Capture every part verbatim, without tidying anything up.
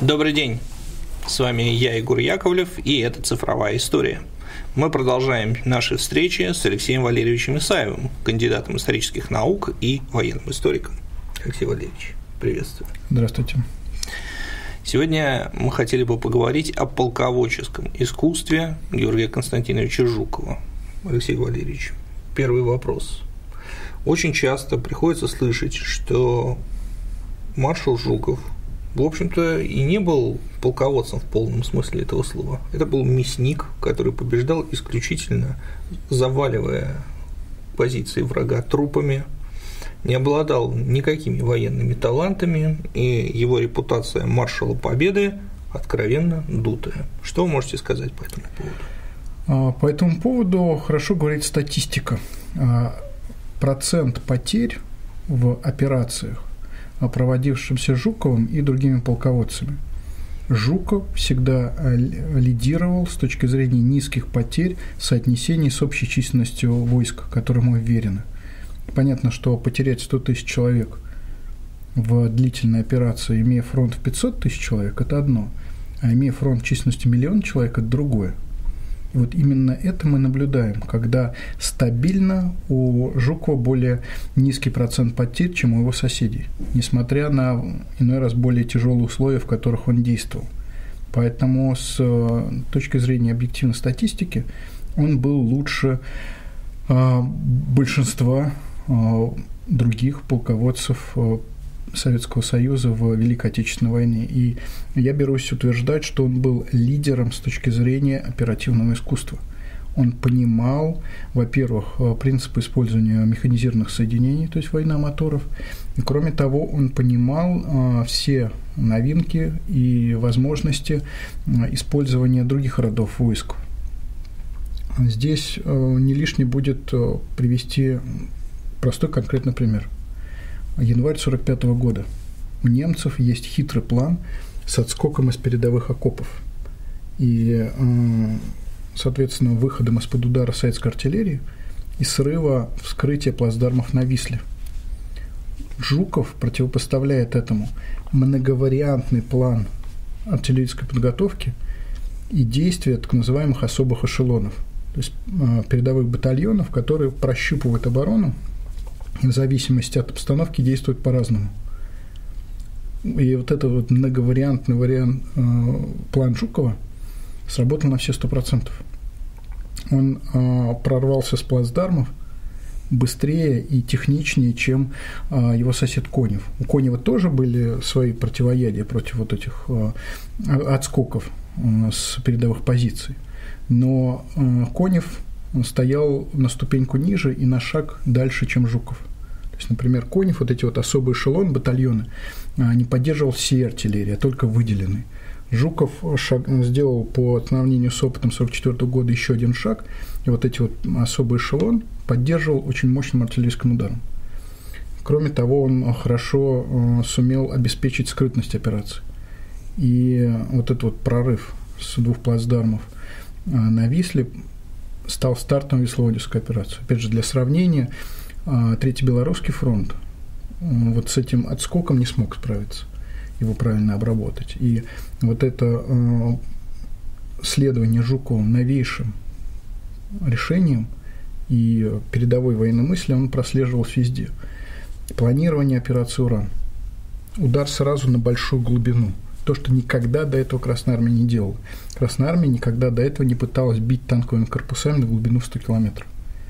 Добрый день, с вами я, Егор Яковлев, и это «Цифровая история». Мы продолжаем наши встречи с Алексеем Валерьевичем Исаевым, кандидатом исторических наук и военным историком. Алексей Валерьевич, приветствую. Здравствуйте. Сегодня мы хотели бы поговорить о полководческом искусстве Георгия Константиновича Жукова. Алексей Валерьевич, первый вопрос. Очень часто приходится слышать, что маршал Жуков, в общем-то, и не был полководцем в полном смысле этого слова. Это был мясник, который побеждал исключительно заваливая позиции врага трупами, не обладал никакими военными талантами, и его репутация маршала Победы откровенно дутая. Что вы можете сказать по этому поводу? По этому поводу хорошо говорит статистика. Процент потерь в операциях, проводившимся Жуковым и другими полководцами. Жуков всегда лидировал с точки зрения низких потерь в соотнесении с общей численностью войск, которым уверены. Понятно, что потерять сто тысяч человек в длительной операции, имея фронт в пятьсот тысяч человек, это одно, а имея фронт численностью миллион человек, это другое. И вот именно это мы наблюдаем, когда стабильно у Жукова более низкий процент потерь, чем у его соседей, несмотря на иной раз более тяжелые условия, в которых он действовал. Поэтому с точки зрения объективной статистики он был лучше большинства других полководцев Советского Союза в Великой Отечественной войне. И я берусь утверждать, что он был лидером с точки зрения оперативного искусства. Он понимал, во-первых, принципы использования механизированных соединений, то есть война моторов, и, кроме того, он понимал все новинки и возможности использования других родов войск. Здесь не лишне будет привести простой конкретный пример. Январь сорок пятого года. У немцев есть хитрый план с отскоком из передовых окопов и, соответственно, выходом из-под удара советской артиллерии и срыва вскрытия плацдармов на Висле. Жуков противопоставляет этому многовариантный план артиллерийской подготовки и действия так называемых особых эшелонов, то есть передовых батальонов, которые прощупывают оборону и в зависимости от обстановки действуют по-разному. И вот этот вот многовариантный вариант, э, план Жукова сработал на все сто процентов. Он э, прорвался с плацдармов быстрее и техничнее, чем э, его сосед Конев. У Конева тоже были свои противоядия против вот этих э, отскоков э, с передовых позиций. Но э, Конев стоял на ступеньку ниже и на шаг дальше, чем Жуков. То есть, например, Конев, вот эти вот особые эшелоны, батальоны, не поддерживал всей артиллерии, а только выделенной. Жуков шаг, сделал по сравнению с опытом сорок четвёртого года еще один шаг, и вот эти вот особый эшелон поддерживал очень мощным артиллерийским ударом. Кроме того, он хорошо сумел обеспечить скрытность операции. И вот этот вот прорыв с двух плацдармов на Висле стал стартом Висловодской операции. Опять же, для сравнения, Третий Белорусский фронт вот с этим отскоком не смог справиться, его правильно обработать. И вот это следование Жуковым новейшим решением и передовой военной мысли он прослеживался везде. Планирование операции «Уран». Удар сразу на большую глубину. То, что никогда до этого Красная Армия не делала. Красная Армия никогда до этого не пыталась бить танковыми корпусами на глубину в сто километров.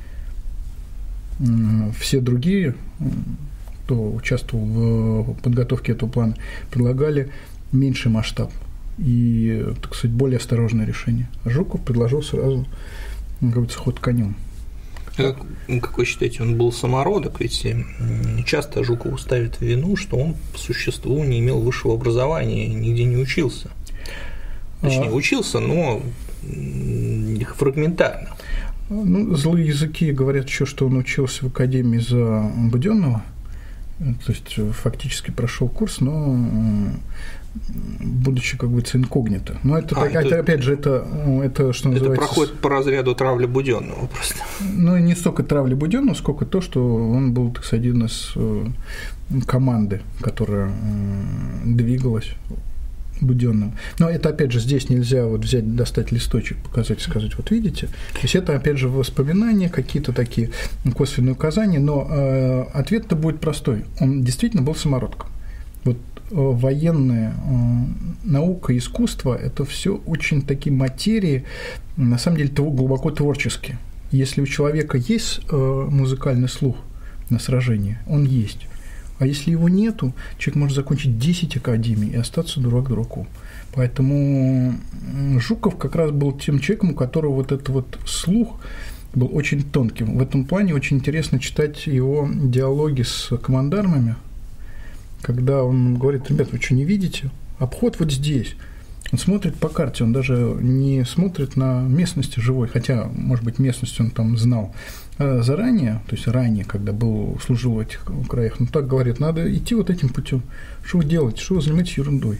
Все другие, кто участвовал в подготовке этого плана, предлагали меньший масштаб и, так сказать, более осторожное решение. А Жуков предложил сразу, как говорится, ход конем. Как, как вы считаете, он был самородок? Ведь часто Жукову ставят в вину, что он по существу не имел высшего образования, нигде не учился. Точнее, а... учился, но фрагментарно. Ну, злые языки говорят еще, что он учился в академии за Будённого, то есть фактически прошел курс, но будучи, как говорится, инкогнито. Но это, а, так, это опять же, это, это что это называется… Это проходит по разряду травли Будённого просто. Ну, не столько травли Будённого, сколько то, что он был, так сказать, один из команды, которая двигалась Будённого. Но это, опять же, здесь нельзя вот взять, достать листочек, показать и сказать, вот видите. То есть это, опять же, воспоминания, какие-то такие косвенные указания, но э, ответ-то будет простой. Он действительно был самородком. Вот э, военная э, наука, искусство – это все очень такие материи, на самом деле, глубоко творческие. Если у человека есть э, музыкальный слух на сражении, он есть. А если его нету, человек может закончить десять академий и остаться дурак дураком. Поэтому Жуков как раз был тем человеком, у которого вот этот вот слух был очень тонким. В этом плане очень интересно читать его диалоги с командармами, когда он говорит: ребята, вы что, не видите? Обход вот здесь. Он смотрит по карте, он даже не смотрит на местности живой, хотя, может быть, местность он там знал заранее, то есть ранее, когда был, служил в этих краях, но так говорит, надо идти вот этим путем. Что вы делаете? Что вы занимаетесь ерундой?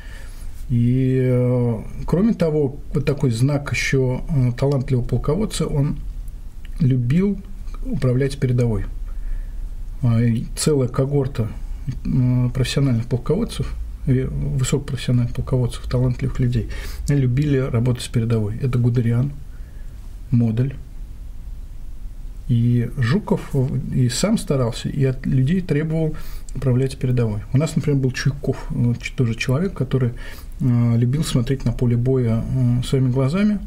И, кроме того, вот такой знак еще талантливого полководца, он любил управлять передовой. Целая когорта профессиональных полководцев, высокопрофессиональных полководцев, талантливых людей, любили работать с передовой. Это Гудериан, Модель. И Жуков и сам старался, и от людей требовал управлять передовой. У нас, например, был Чуйков, тоже человек, который любил смотреть на поле боя своими глазами.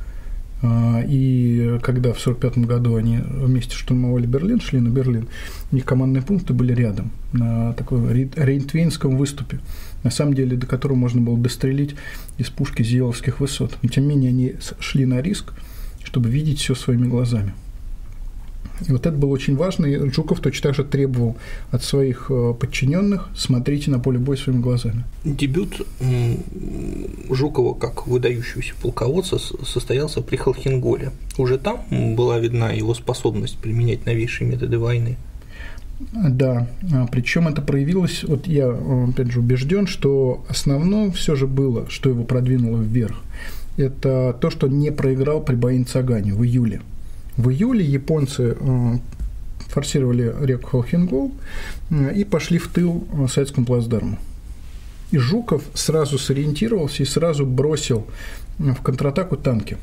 И когда в сорок пятом году они вместе штурмовали Берлин, шли на Берлин, у них командные пункты были рядом, на такой рейнтвейнском выступе, на самом деле до которого можно было дострелить из пушки Зиеловских высот. Но тем не менее они шли на риск, чтобы видеть все своими глазами. И вот это было очень важно, и Жуков точно так же требовал от своих подчиненных: смотрите на поле боя своими глазами. Дебют Жукова как выдающегося полководца состоялся при Холхенголе. Уже там была видна его способность применять новейшие методы войны. Да, причем это проявилось, вот я, опять же, убежден, что основное все же было, что его продвинуло вверх, это то, что не проиграл при Баян-Цагане в июле. В июле японцы форсировали реку Холхенгол и пошли в тыл советскому плацдарму. И Жуков сразу сориентировался и сразу бросил в контратаку танки,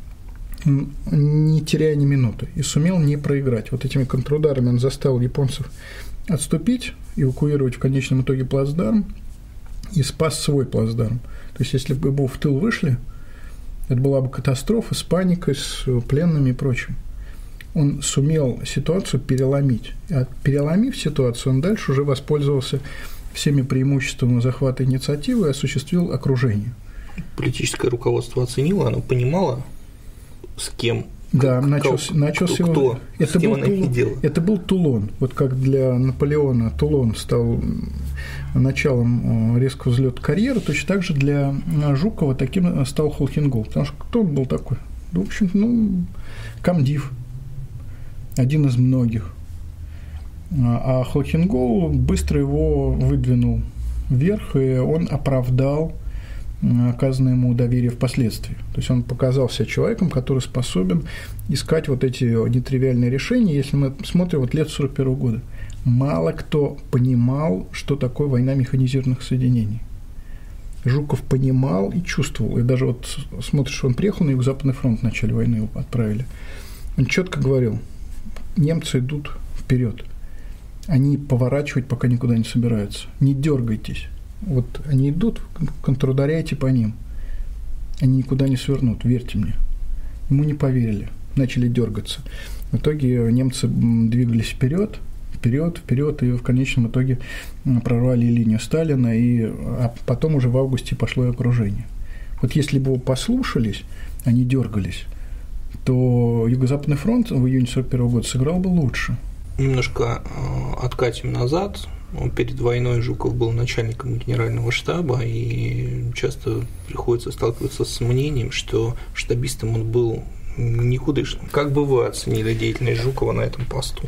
не теряя ни минуты, и сумел не проиграть. Вот этими контрударами он заставил японцев отступить, эвакуировать в конечном итоге плацдарм и спас свой плацдарм. То есть, если бы его в тыл вышли, это была бы катастрофа с паникой, с пленными и прочим. Он сумел ситуацию переломить. А переломив ситуацию, он дальше уже воспользовался всеми преимуществами захвата инициативы и осуществил окружение. Политическое руководство оценило, оно понимало, с кем. Да, как, начался, как, начался кто, его, кто, это, с кем был она Тулон, видела. Это был Тулон. Вот как для Наполеона Тулон стал началом резкого взлета карьеры, точно так же для Жукова таким стал Холхенгол. Потому что кто он был такой? В общем, ну, комдив. Один из многих. А Холхенгол быстро его выдвинул вверх, и он оправдал оказанное ему доверие впоследствии. То есть он показал себя человеком, который способен искать вот эти нетривиальные решения. Если мы смотрим вот лет сорок первого года, мало кто понимал, что такое война механизированных соединений. Жуков понимал и чувствовал. И даже вот смотришь, он приехал на Юго-Западный фронт в начале войны, его отправили. Он четко говорил: немцы идут вперед. Они поворачивать пока никуда не собираются. Не дергайтесь. Вот они идут, контрударяйте по ним. Они никуда не свернут, верьте мне. Ему не поверили, начали дергаться. В итоге немцы двигались вперед, вперед, вперед, и в конечном итоге прорвали линию Сталина, и, а потом уже в августе пошло и окружение. Вот если бы его послушались, они дергались, то Юго-Западный фронт в июне сорок первого года сыграл бы лучше. Немножко откатим назад. Перед войной Жуков был начальником генерального штаба, и часто приходится сталкиваться с мнением, что штабистом он был никудышным. Как бы вы оценили деятельность Жукова на этом посту?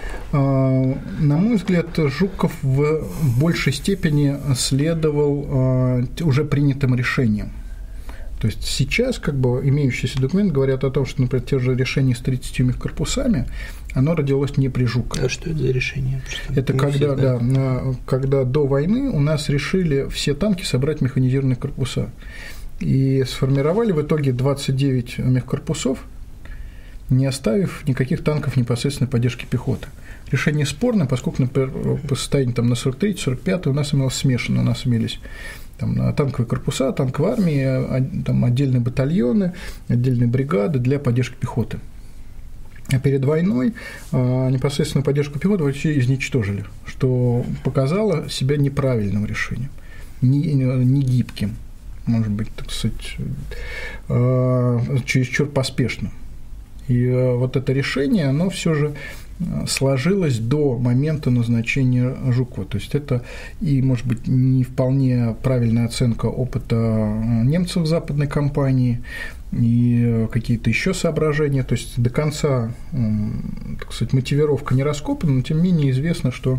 На мой взгляд, Жуков в большей степени следовал уже принятым решениям. То То есть сейчас как бы имеющиеся документы говорят о том, что, например, те же решения с тридцатью мехкорпусами, оно родилось не при Жукове. А что это за решение? Просто это когда, да, когда до войны у нас решили все танки собрать механизированные корпуса. И сформировали в итоге двадцать девять мехкорпусов, не оставив никаких танков непосредственной поддержки пехоты. Решение спорное, поскольку, например, по состоянию там, на сорок третий — сорок пятый у нас имелось смешано, у нас имелись там, танковые корпуса, танковые армии, там, отдельные батальоны, отдельные бригады для поддержки пехоты. А перед войной а, непосредственную поддержку пехоты вообще изничтожили, что показало себя неправильным решением, не, не гибким, может быть, так сказать, а, чересчур поспешным. И а, вот это решение, оно все же сложилось до момента назначения Жукова. То есть это и, может быть, не вполне правильная оценка опыта немцев в западной кампании, и какие-то еще соображения. То есть до конца, так сказать, мотивировка не раскопана, но тем не менее известно, что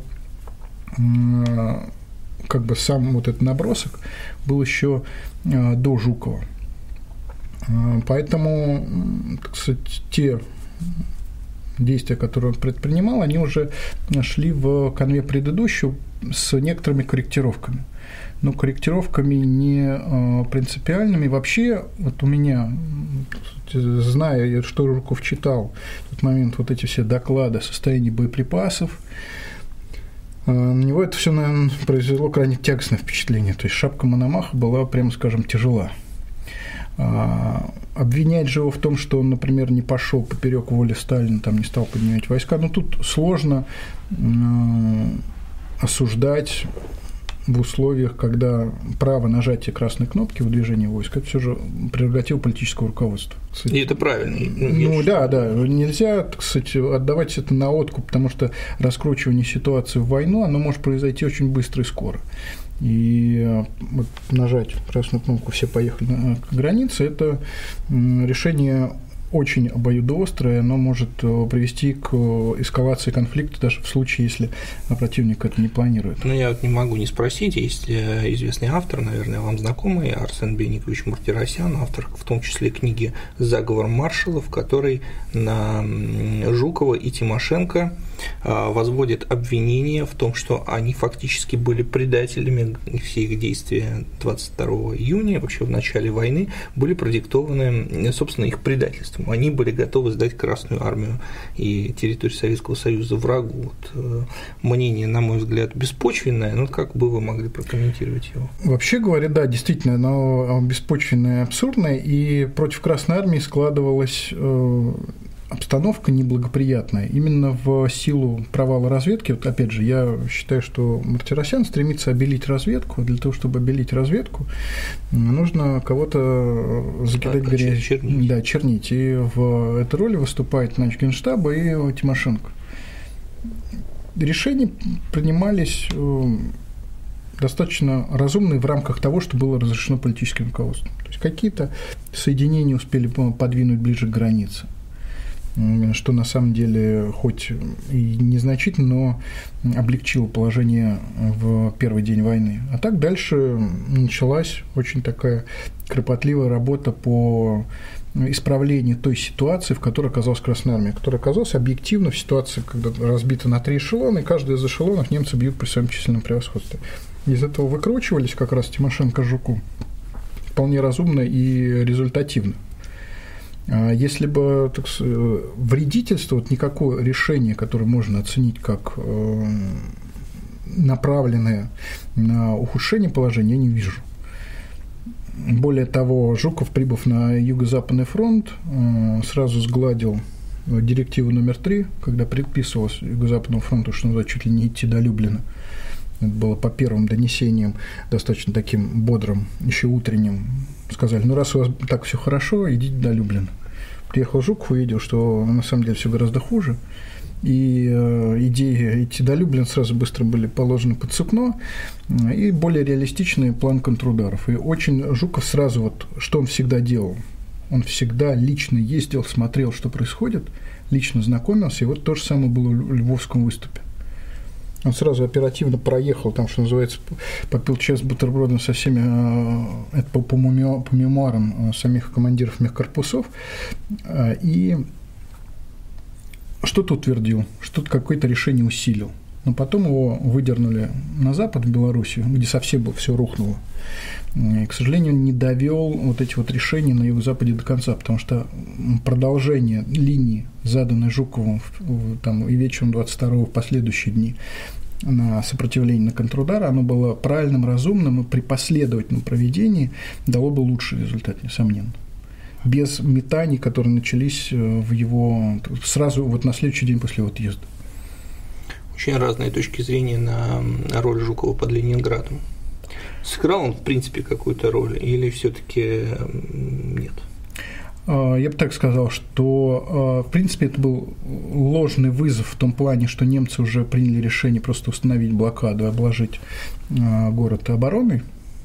как бы сам вот этот набросок был еще до Жукова. Поэтому, так сказать, те действия, которые он предпринимал, они уже шли в конве предыдущего с некоторыми корректировками. Но корректировками не принципиальными. Вообще, вот у меня, зная, что Жуков читал в тот момент, вот эти все доклады о состоянии боеприпасов, на него это все, наверное, произвело крайне тягостное впечатление. То есть шапка Мономаха была, прямо скажем, тяжела. Обвинять же его в том, что он, например, не пошел поперек воли Сталина, там не стал поднимать войска, ну тут сложно осуждать в условиях, когда право нажатия красной кнопки в движении войск – это все же прерогатива политического руководства. И это правильно. Ну да, да, нельзя, так сказать, отдавать это на откуп, потому что раскручивание ситуации в войну, оно может произойти очень быстро и скоро. И вот нажать красную кнопку «все поехали к границе» – это решение очень обоюдоострое, оно может привести к эскалации конфликта даже в случае, если противник это не планирует. Ну, я вот не могу не спросить, есть известный автор, наверное, вам знакомый, Арсен Беникович Мартиросян, автор в том числе книги «Заговор маршалов», который на Жукова и Тимошенко возводит обвинение в том, что они фактически были предателями, все их действия двадцать второго июня, вообще в начале войны, были продиктованы, собственно, их предательством. Они были готовы сдать Красную армию и территорию Советского Союза врагу. Вот, мнение, на мой взгляд, беспочвенное, но как бы вы могли прокомментировать его? Вообще говоря, да, действительно, оно беспочвенное, абсурдное, и против Красной армии складывалось обстановка неблагоприятная. Именно в силу провала разведки, вот опять же, я считаю, что Мартиросян стремится обелить разведку. Для того, чтобы обелить разведку, нужно кого-то закидать да, грязь. Чернить. Да, чернить. И в этой роли выступает начальник Генштаба и Тимошенко. Решения принимались достаточно разумные в рамках того, что было разрешено политическим руководством. То есть какие-то соединения успели подвинуть ближе к границе, что на самом деле хоть и незначительно, но облегчило положение в первый день войны. А так дальше началась очень такая кропотливая работа по исправлению той ситуации, в которой оказалась Красная армия, которая оказалась объективно в ситуации, когда разбита на три эшелона, и каждый из эшелонов немцы бьют при своем численном превосходстве. Из этого выкручивались как раз Тимошенко с Жуковым вполне разумно и результативно. Если бы, так сказать, вредительство, вот никакое решение, которое можно оценить как направленное на ухудшение положения, я не вижу. Более того, Жуков, прибыв на Юго-Западный фронт, сразу сгладил директиву номер три, когда предписывалось Юго-Западному фронту, что надо чуть ли не идти до Люблина. Это было по первым донесениям достаточно таким бодрым, еще утренним. Сказали, ну раз у вас так все хорошо, идите до Люблина. Приехал Жуков, увидел, что на самом деле все гораздо хуже. И э, идеи идти до Люблина сразу быстро были положены под сукно, и более реалистичный план контрударов. И очень Жуков сразу, вот, что он всегда делал, он всегда лично ездил, смотрел, что происходит, лично знакомился, и вот то же самое было в Львовском выступе. Он сразу оперативно проехал, там, что называется, попил чай с бутербродом со всеми, это по, по, мемуарам, по мемуарам самих командиров мехкорпусов, и что-то утвердил, что-то какое-то решение усилил. Но потом его выдернули на запад, в Белоруссию, где совсем все рухнуло. И, к сожалению, не довел вот эти вот решения на юго-западе до конца, потому что продолжение линии, заданной Жуковым там, и вечером двадцать второго в последующие дни на сопротивление на контрудар, оно было правильным, разумным, и при последовательном проведении дало бы лучший результат, несомненно. Без метаний, которые начались в его сразу вот на следующий день после его отъезда. Очень разные точки зрения на роль Жукова под Ленинградом. Сыграл он, в принципе, какую-то роль или все-таки нет? Я бы так сказал, что, в принципе, это был ложный вызов в том плане, что немцы уже приняли решение просто установить блокаду и обложить город обороной.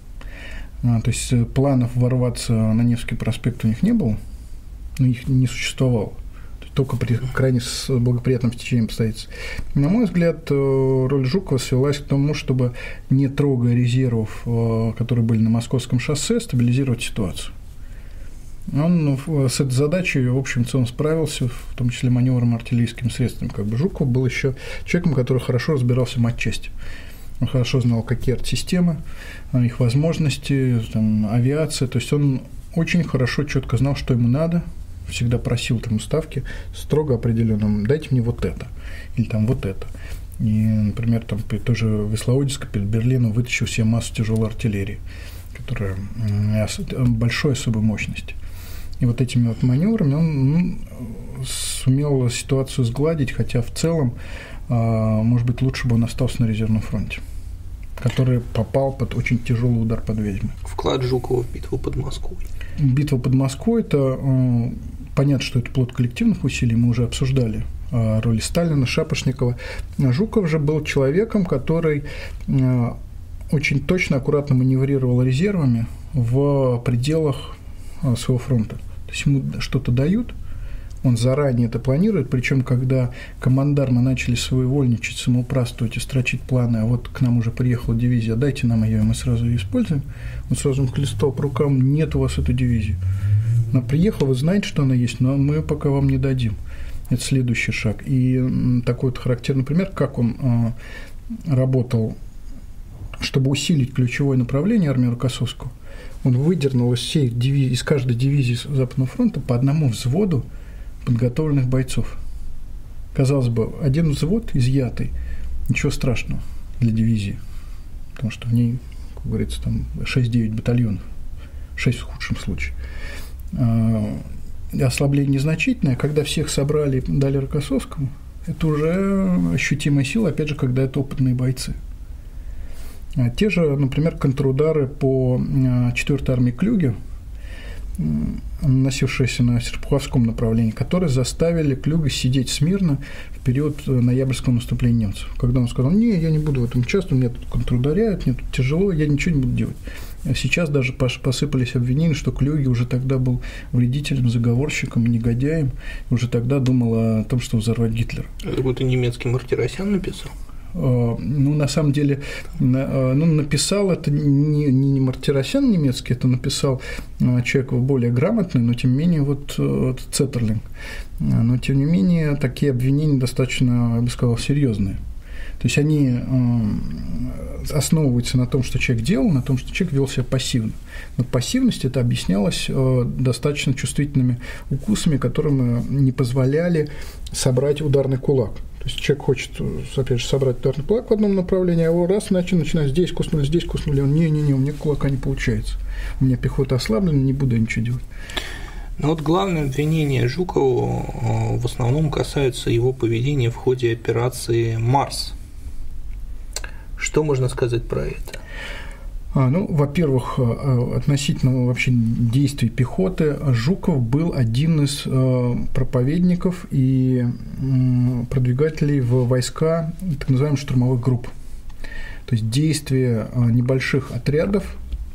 То есть планов ворваться на Невский проспект у них не было, но их не существовало. Только при крайне с благоприятным стечением обстоятельств. На мой взгляд, роль Жукова свелась к тому, чтобы, не трогая резервов, которые были на Московском шоссе, стабилизировать ситуацию. Он с этой задачей, в общем целом, справился, в том числе маневром артиллерийскими средствами. Как бы Жуков был еще человеком, который хорошо разбирался в матчасти. Он хорошо знал, какие артсистемы, их возможности, там, авиация. То есть он очень хорошо, четко знал, что ему надо. Всегда просил там ставки строго определенным, дайте мне вот это, или там вот это. И, например, там тоже в Висловодске перед Берлином вытащил себе массу тяжелой артиллерии, которая большой особой мощности. И вот этими вот маневрами он ну, сумел ситуацию сгладить, хотя в целом, может быть, лучше бы он остался на резервном фронте, который попал под очень тяжелый удар под Вязьмой. Вклад Жукова в битву под Москвой. Битва под Москвой – это понятно, что это плод коллективных усилий, мы уже обсуждали роли Сталина, Шапошникова. Жуков же был человеком, который очень точно, аккуратно маневрировал резервами в пределах своего фронта. То есть ему что-то дают, он заранее это планирует, причем когда командармы начали своевольничать, самоуправствовать и строчить планы, а вот к нам уже приехала дивизия, дайте нам ее, и мы сразу ее используем, он сразу хлестал по рукам, нет у вас этой дивизии. Она приехала, вы знаете, что она есть, но мы пока вам не дадим. Это следующий шаг. И такой вот характерный пример, как он работал, чтобы усилить ключевое направление армии Рокоссовского. Он выдернул из, всей дивизии, из каждой дивизии Западного фронта по одному взводу подготовленных бойцов. Казалось бы, один взвод изъятый, ничего страшного для дивизии, потому что в ней, как говорится, там шесть-девять батальонов, шесть в худшем случае. Ослабление незначительное, когда всех собрали и дали Рокоссовскому, это уже ощутимая сила, опять же, когда это опытные бойцы. Те же, например, контрудары по четвёртой армии Клюге, наносившиеся на Серпуховском направлении, которые заставили Клюга сидеть смирно в период ноябрьского наступления немцев. Когда он сказал, не, я не буду в этом участвовать, меня тут контрударяют, мне тут тяжело, я ничего не буду делать. А сейчас даже посыпались обвинения, что Клюге уже тогда был вредителем, заговорщиком, негодяем, и уже тогда думал о том, что взорвать Гитлера. Это будто немецкий Мартиросян написал? Ну, на самом деле, ну, написал это не, не Мартиросян немецкий, это написал человек более грамотный, но тем не менее вот Цеттерлинг. Но тем не менее такие обвинения достаточно, я бы сказал, серьезные. То есть они основываются на том, что человек делал, на том, что человек вел себя пассивно. Но пассивность это объяснялось достаточно чувствительными укусами, которые не позволяли собрать ударный кулак. То есть человек хочет, опять же, собрать ударный кулак в одном направлении, а его раз иначе начинает здесь куснули, здесь куснули, он не-не-не, у меня кулака не получается. У меня пехота ослаблена, не буду я ничего делать. Но вот главное обвинение Жукову в основном касается его поведения в ходе операции «Марс». Что можно сказать про это? А, ну, во-первых, относительно вообще действий пехоты, Жуков был один из проповедников и продвигателей в войска так называемых штурмовых групп. То есть действия небольших отрядов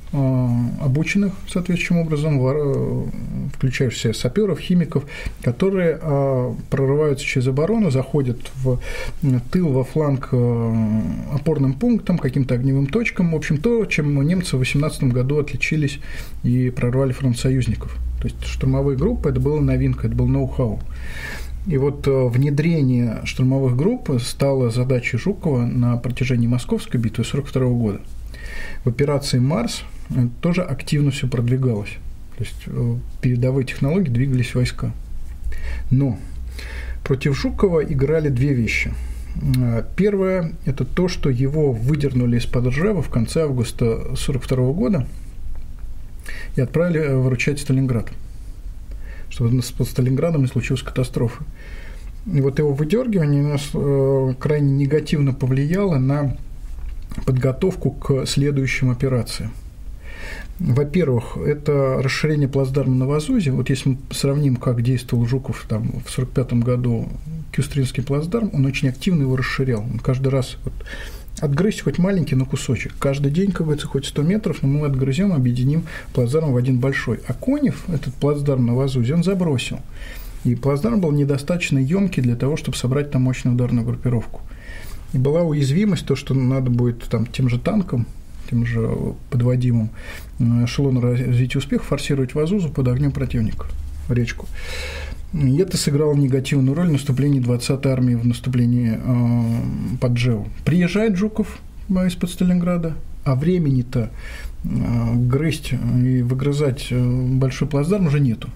обученных соответствующим образом, включая все саперов, химиков, которые прорываются через оборону, заходят в тыл, во фланг опорным пунктам, каким-то огневым точкам. В общем, то, чем немцы в две тысячи восемнадцатом году отличились и прорвали фронт союзников. То есть штурмовые группы – это была новинка, это был ноу-хау. И вот внедрение штурмовых групп стало задачей Жукова на протяжении Московской битвы тысяча девятьсот сорок второго года. В операции «Марс» тоже активно все продвигалось. То есть передовые технологии двигались войска. Но против Жукова играли две вещи. Первое – это то, что его выдернули из-под Ржева в конце августа тысяча девятьсот сорок второго года и отправили выручать Сталинград, чтобы под Сталинградом не случилась катастрофа. И вот его выдергивание у нас крайне негативно повлияло на подготовку к следующим операциям. Во-первых, это расширение плацдарма на Вазузе. Вот если мы сравним, как действовал Жуков там, в сорок пятом году Кюстринский плацдарм, он очень активно его расширял. Он каждый раз вот, отгрызть хоть маленький, но кусочек. Каждый день, как говорится, хоть сто метров, но мы отгрызем, объединим плацдарм в один большой. А Конев, этот плацдарм на Вазузе, он забросил. И плацдарм был недостаточно емкий для того, чтобы собрать там мощную ударную группировку. И была уязвимость, то, что надо будет там, тем же танком, тем же подводимым эшелоном развития успеха форсировать Вазузу под огнем противника в речку. И это сыграло негативную роль в наступлении двадцатой армии, в наступлении э, под Ржевом. Приезжает Жуков из-под Сталинграда, а времени-то э, грызть и выгрызать большой плацдарм уже нету.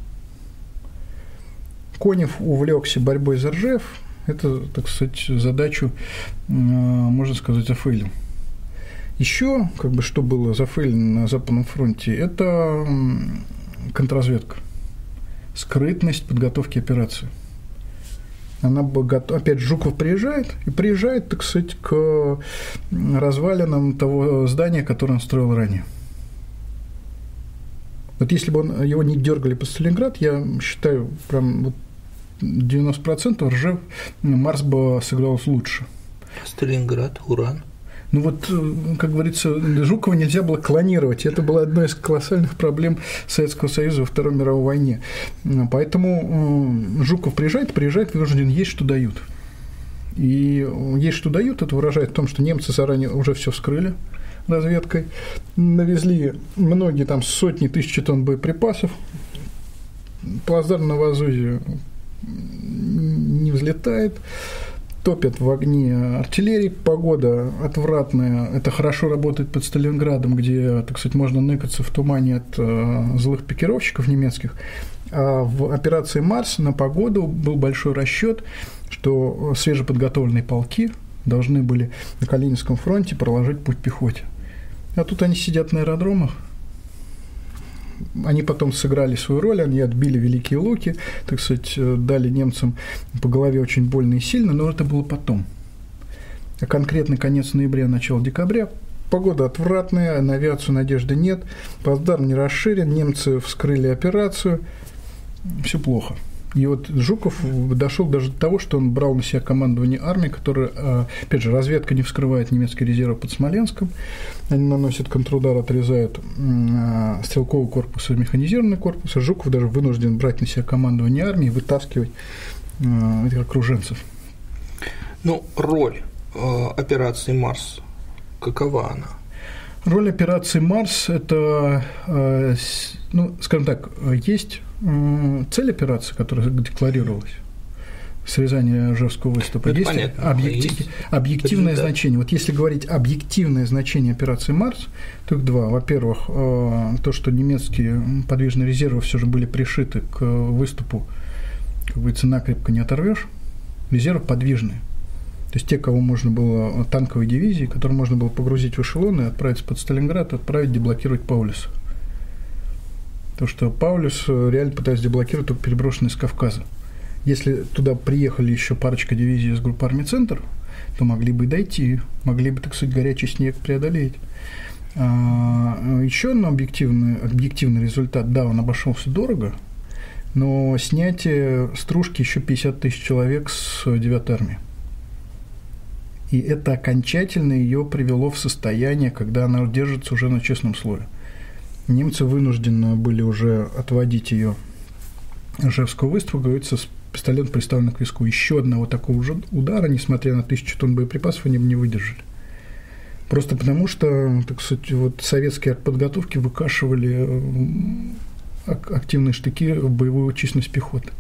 Конев увлекся борьбой за Ржев. Это, так сказать, задачу, э, можно сказать, зафейлил. Еще, как бы, что было зафейлено на Западном фронте, это контрразведка, скрытность подготовки операции. Она была готова. Опять Жуков приезжает, и приезжает, так сказать, к развалинам того здания, которое он строил ранее. Вот если бы он, его не дергали по Сталинград, я считаю, прям вот девяносто процентов Ржев, Марс бы сыгралось лучше. Сталинград, уран. Ну вот, как говорится, Жукова нельзя было клонировать. Это была одна из колоссальных проблем Советского Союза во Второй мировой войне. Поэтому Жуков приезжает, приезжает, вынужден есть, что дают. И есть, что дают, это выражает в том, что немцы заранее уже все вскрыли разведкой, навезли многие там сотни тысяч тонн боеприпасов, плацдарм на Вазузе не взлетает, топят в огне артиллерии, погода отвратная, это хорошо работает под Сталинградом, где, так сказать, можно ныкаться в тумане от э, злых пикировщиков немецких, а в операции «Марс» на погоду был большой расчет, что свежеподготовленные полки должны были на Калининском фронте проложить путь пехоте. А тут они сидят на аэродромах. Они потом сыграли свою роль, они отбили Великие Луки, так сказать, дали немцам по голове очень больно и сильно, но это было потом. А конкретно конец ноября, начало декабря, погода отвратная, на авиацию надежды нет, плацдарм не расширен, немцы вскрыли операцию, все плохо. И вот Жуков дошел даже до того, что он брал на себя командование армии, которая, опять же, разведка не вскрывает немецкие резервы под Смоленском, они наносят контрудар, отрезают стрелковый корпус и механизированный корпус, а Жуков даже вынужден брать на себя командование армии и вытаскивать этих окруженцев. Ну, роль э, операции «Марс», какова она? Роль операции «Марс» – это, э, ну, скажем так, есть цель операции, которая декларировалась, срезание Ржевского выступа, это есть, понятно, объектив, есть объективное результат. Значение. Вот если говорить объективное значение операции «Марс», то их два. Во-первых, то, что немецкие подвижные резервы все же были пришиты к выступу, как говорится, накрепко не оторвешь. Резервы подвижные. То есть те, кого можно было, танковые дивизии, которые можно было погрузить в эшелоны, отправить под Сталинград, отправить деблокировать Паулюса. Потому что Паулюс реально пытается деблокировать только переброшенный из Кавказа. Если туда приехали еще парочка дивизий из группы армий «Центр», то могли бы и дойти, могли бы, так сказать, горячий снег преодолеть. А еще один объективный, объективный результат, да, он обошелся дорого, но снятие стружки еще пятьдесят тысяч человек с девятой армии. И это окончательно ее привело в состояние, когда она держится уже на честном слове. немцы вынуждены были уже отводить ее Ржевского выставу, говорится, с пистолетом приставлен к виску. Еще одного такого же удара, несмотря на тысячу тонн боеприпасов, они бы не выдержали. Просто потому, что, так сказать, вот советские артподготовки выкашивали активные штыки в боевую численность пехоты.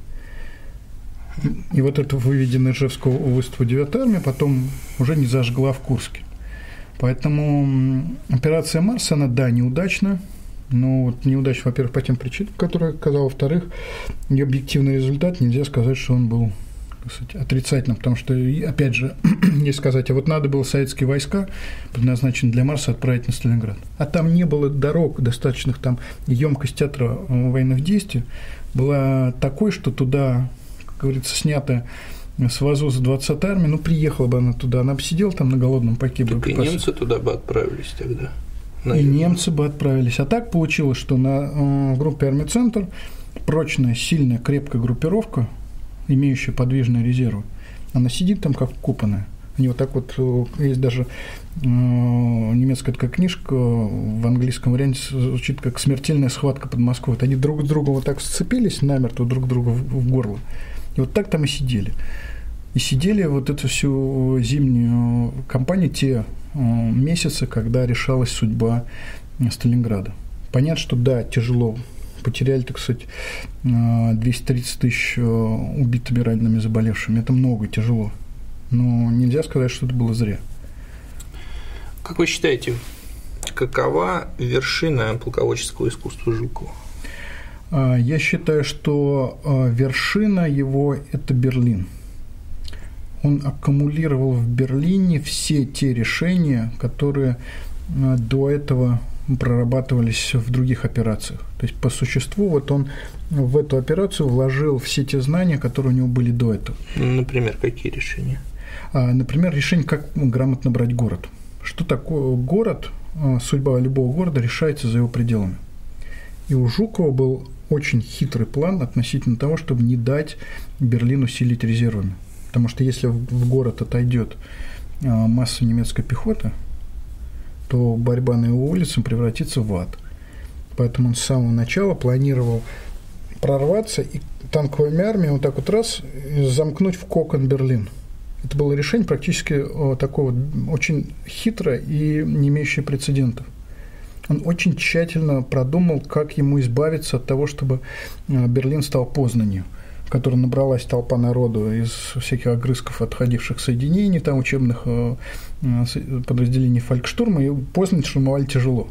И вот это выведенная Ржевского выставу девятая армия потом уже не зажгла в Курске. Поэтому операция «Марс», она, да, неудачна, но вот неудача, во-первых, по тем причинам, которые я сказал, во-вторых, ее объективный результат, нельзя сказать, что он был, так сказать, отрицательным, потому что, опять же, если сказать, а вот надо было советские войска, предназначенные для Марса, отправить на Сталинград, а там не было дорог достаточных, там емкость театра военных действий была такой, что туда, как говорится, снятая с Вазуза двадцатой армии, ну, приехала бы она туда, она бы сидела там на голодном пайке. Так и немцы туда бы отправились тогда. Наверное. И немцы бы отправились. А так получилось, что на э, группе «Армия Центр» прочная, сильная, крепкая группировка, имеющая подвижные резервы, она сидит там как вкопанная. Они вот так вот, есть даже э, немецкая такая книжка, в английском варианте звучит как «Смертельная схватка под Москвой». Вот они друг с другом вот так сцепились намертво друг другу в, в горло. И вот так там и сидели. И сидели вот эту всю зимнюю кампанию, те э, месяцы, когда решалась судьба Сталинграда. Понятно, что да, тяжело. Потеряли, так сказать, двести тридцать тысяч убитыми, ранеными, заболевшими. Это много, тяжело. Но нельзя сказать, что это было зря. Как вы считаете, какова вершина полководческого искусства Жукова? Я считаю, что вершина его – это Берлин. Он аккумулировал в Берлине все те решения, которые до этого прорабатывались в других операциях. То есть, по существу, вот он в эту операцию вложил все те знания, которые у него были до этого. Например, какие решения? Например, решение, как грамотно брать город. Что такое город? Судьба любого города решается за его пределами. И у Жукова был очень хитрый план относительно того, чтобы не дать Берлину усилить резервами. Потому что если в город отойдет масса немецкой пехоты, то борьба на его улице превратится в ад. Поэтому он с самого начала планировал прорваться и танковыми армиями вот так вот раз замкнуть в кокон Берлин. Это было решение практически такое очень хитрое и не имеющее прецедентов. Он очень тщательно продумал, как ему избавиться от того, чтобы Берлин стал Познанью, в которой набралась толпа народу из всяких огрызков отходивших соединений, там учебных подразделений фолькштурма, и Познань штурмовали тяжело.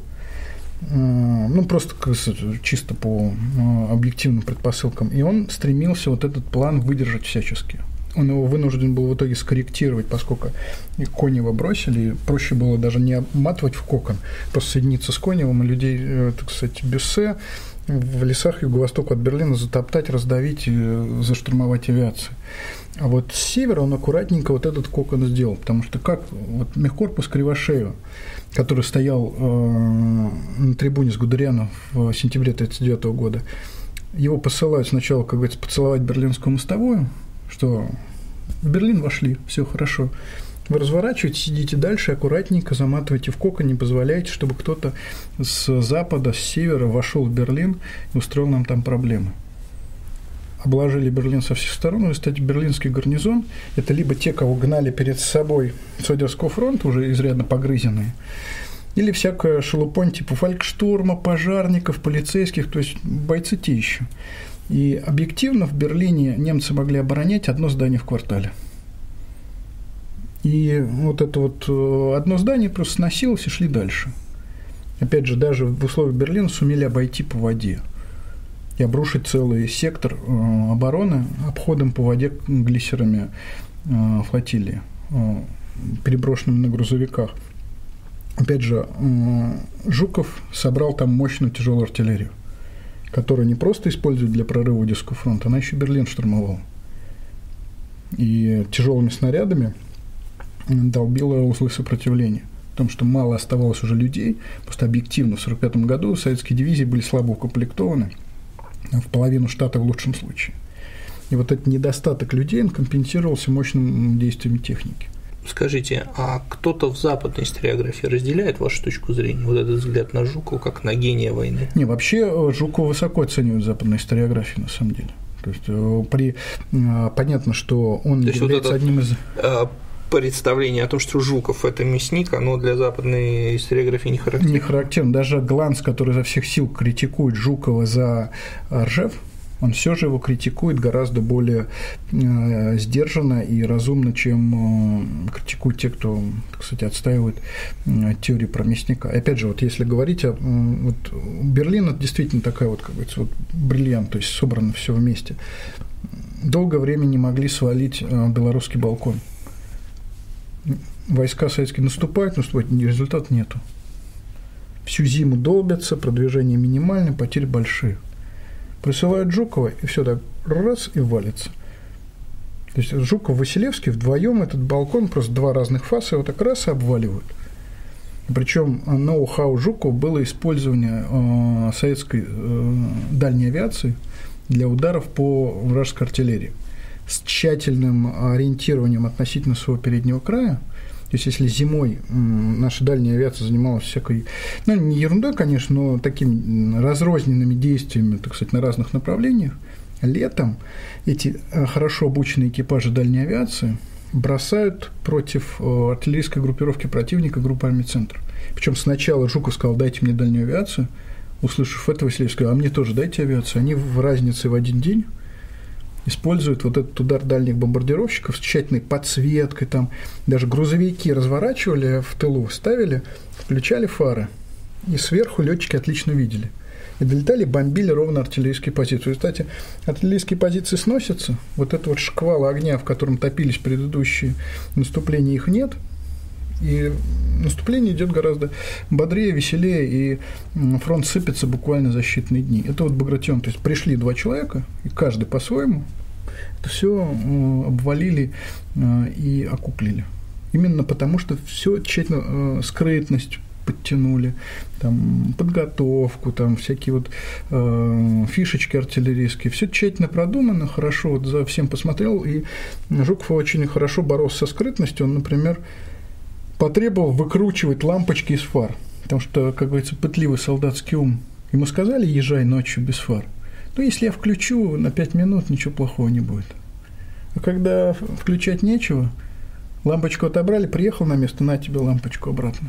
Ну, просто чисто по объективным предпосылкам. И он стремился вот этот план выдержать всячески. Он его вынужден был в итоге скорректировать, поскольку Конева бросили, проще было даже не обматывать в кокон, просто соединиться с Коневым и людей, так сказать, Бюссе в лесах юго-востока от Берлина затоптать, раздавить и заштурмовать авиацию. А вот с севера он аккуратненько вот этот кокон сделал, потому что как вот мехкорпус Кривошеева, который стоял э, на трибуне с Гудерианом в сентябре тысяча девятьсот тридцать девятого года, его посылают сначала, как говорится, поцеловать Берлинскую мостовую, что в Берлин вошли, все хорошо. Вы разворачиваетесь, сидите дальше, аккуратненько заматываете в кокон, не позволяете, чтобы кто-то с запада, с севера вошел в Берлин и устроил нам там проблемы. Обложили Берлин со всех сторон, и, кстати, берлинский гарнизон – это либо те, кого гнали перед собой с Одерского фронта, уже изрядно погрызенные, или всякая шелупонь типа фолькштурма, пожарников, полицейских, то есть бойцы те еще. И объективно в Берлине немцы могли оборонять одно здание в квартале. И вот это вот одно здание просто сносилось и шли дальше. Опять же, даже в условиях Берлина сумели обойти по воде и обрушить целый сектор обороны обходом по воде глиссерами флотилии, переброшенными на грузовиках. Опять же, Жуков собрал там мощную тяжелую артиллерию, которую не просто используют для прорыва Одесского фронта, она еще Берлин штурмовала. И тяжелыми снарядами долбила узлы сопротивления. Потому что мало оставалось уже людей, просто объективно в сорок пятом году советские дивизии были слабо укомплектованы, в половину штата в лучшем случае. И вот этот недостаток людей он компенсировался мощным действием техники. Скажите, а кто-то в западной историографии разделяет вашу точку зрения, вот этот взгляд на Жукова как на гения войны? Не, вообще Жукова высоко оценивают в западной историографии, на самом деле. То есть при, понятно, что он То является вот это, одним из… Представление о том, что Жуков – это мясник, оно для западной историографии не характерно. Не характерно. Даже Гланц, который изо всех сил критикует Жукова за Ржев, он все же его критикует гораздо более э, сдержанно и разумно, чем э, критикуют те, кто, кстати, отстаивает э, теорию про мясника. И опять же, вот если говорить о… Э, вот Берлин – это действительно такая вот, как говорится, вот бриллиант, то есть собрано все вместе. Долгое время не могли свалить э, белорусский балкон. Войска советские наступают, наступают, результата нету. Всю зиму долбятся, продвижение минимальное, потери большие. Присылают Жукова, и все так раз и валится. То есть Жуков, Василевский вдвоем этот балкон, просто два разных фаса, его так раз и обваливают. Причем ноу-хау Жукова было использование э, советской э, дальней авиации для ударов по вражеской артиллерии с тщательным ориентированием относительно своего переднего края. То есть, если зимой наша дальняя авиация занималась всякой, ну, не ерундой, конечно, но такими разрозненными действиями, так сказать, на разных направлениях, летом эти хорошо обученные экипажи дальней авиации бросают против артиллерийской группировки противника группы армий «Центр». Причем сначала Жуков сказал: дайте мне дальнюю авиацию. Услышав это, Василевский сказал: а мне тоже дайте авиацию. Они в разнице в один день используют вот этот удар дальних бомбардировщиков с тщательной подсветкой, там даже грузовики разворачивали в тылу, ставили, включали фары, и сверху летчики отлично видели. И долетали, бомбили ровно артиллерийские позиции. Кстати, артиллерийские позиции сносятся, вот это вот шквал огня, в котором топились предыдущие наступления, их нет, и наступление идет гораздо бодрее, веселее, и фронт сыпется буквально за считанные дни. Это вот Багратион, то есть пришли два человека, и каждый по-своему это все обвалили и окуклили. Именно потому, что все тщательно, скрытность подтянули, там, подготовку, там, всякие вот э, фишечки артиллерийские, все тщательно продумано, хорошо, вот за всем посмотрел, и Жуков очень хорошо боролся со скрытностью. Он, например, потребовал выкручивать лампочки из фар, потому что, как говорится, пытливый солдатский ум. Ему сказали: езжай ночью без фар. Ну, если я включу на пять минут, ничего плохого не будет. А когда включать нечего, лампочку отобрали, приехал на место, на тебе лампочку обратно.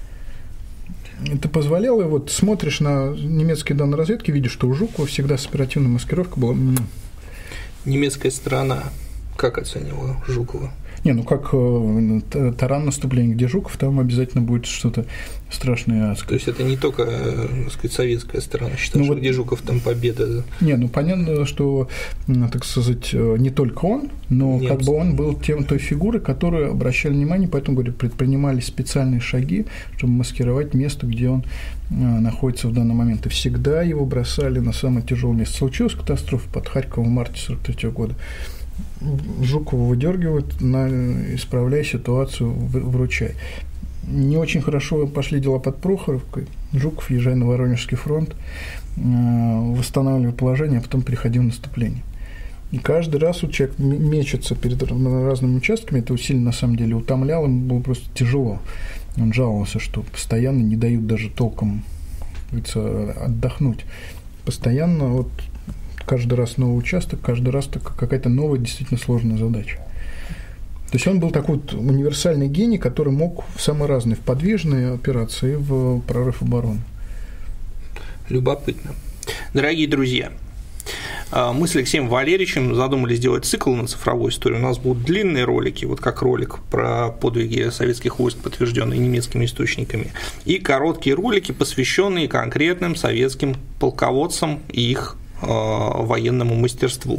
Это позволяло, и вот смотришь на немецкие данные разведки, видишь, что у Жукова всегда с оперативной маскировкой была… Немецкая сторона как оценивала Жукова? Не, ну как э, таран наступления, где Жуков, там обязательно будет что-то страшное, адское. То есть это не только, так сказать, советская сторона считает, ну, что вот, где Жуков, там победа. Не, ну понятно, что, так сказать, не только он, но немцы, как бы он был тем, той фигурой, которую обращали внимание, поэтому, говорю, предпринимались специальные шаги, чтобы маскировать место, где он находится в данный момент. И всегда его бросали на самое тяжелое место. Случилась катастрофа под Харьковом в марте сорок третьего года. Жукова выдергивают, на, исправляя ситуацию, выручай. Не очень хорошо пошли дела под Прохоровкой. Жуков, езжая на Воронежский фронт, восстанавливал положение, а потом переходил в наступление. И каждый раз вот человек мечется перед разными участками, это усилие на самом деле утомляло, ему было просто тяжело. Он жаловался, что постоянно не дают даже толком, говорится, отдохнуть. Постоянно вот каждый раз новый участок, каждый раз какая-то новая, действительно сложная задача. То есть он был такой вот универсальный гений, который мог в самые разные, в подвижные операции, в прорыв обороны. Любопытно. Дорогие друзья, мы с Алексеем Валерьевичем задумали сделать цикл на цифровой истории. У нас будут длинные ролики, вот как ролик про подвиги советских войск, подтвержденные немецкими источниками, и короткие ролики, посвященные конкретным советским полководцам и их военному мастерству.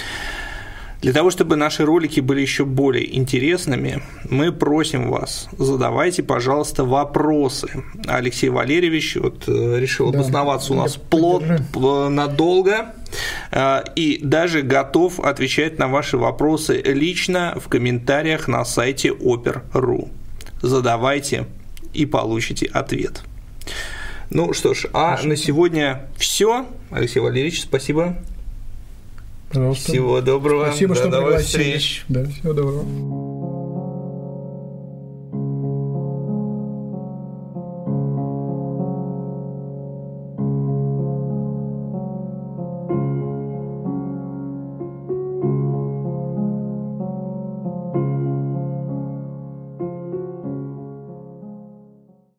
Для того, чтобы наши ролики были еще более интересными, мы просим вас, задавайте, пожалуйста, вопросы. Алексей Валерьевич вот решил да, обосноваться у нас плотно, надолго, и даже готов отвечать на ваши вопросы лично в комментариях на сайте опер точка ру. Задавайте и получите ответ. Ну что ж, а Хорошо. На сегодня все. Алексей Валерьевич, спасибо. Пожалуйста. Всего доброго. Спасибо, До что новых пригласили. Встреч. Да, всего доброго.